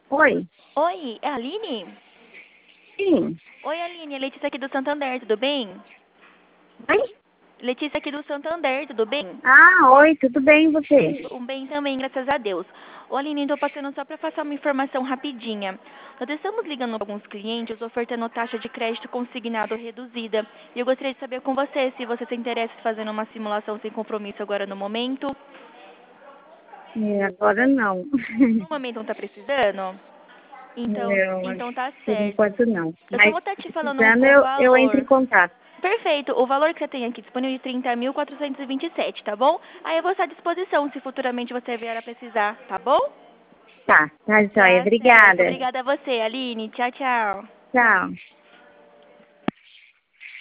Oi, Oi, é a Aline? sim. Oi, Aline, é Letícia aqui do Santander, tudo bem? Oi? Letícia aqui do Santander, tudo bem? Ah, oi, tudo bem e você? Um bem também, graças a Deus. Ô, Aline, estou passando só para passar uma informação rapidinha. Nós estamos ligando para alguns clientes ofertando taxa de crédito consignado reduzida. E eu gostaria de saber com você se você se interessa em fazer uma simulação sem compromisso agora no momento. Agora não. No momento não está precisando? Então, Não, então tá por certo. enquanto não. Eu só Mas vou estar te falando precisando o eu entro em valor. contato. Perfeito. O valor que você tem aqui disponível é de 30.427, tá bom? Aí eu vou estar à disposição se futuramente você vier a precisar, tá bom? Tá, tá joia. Tá certo. Obrigada. Obrigada a você, Aline. Tchau, tchau. Tchau.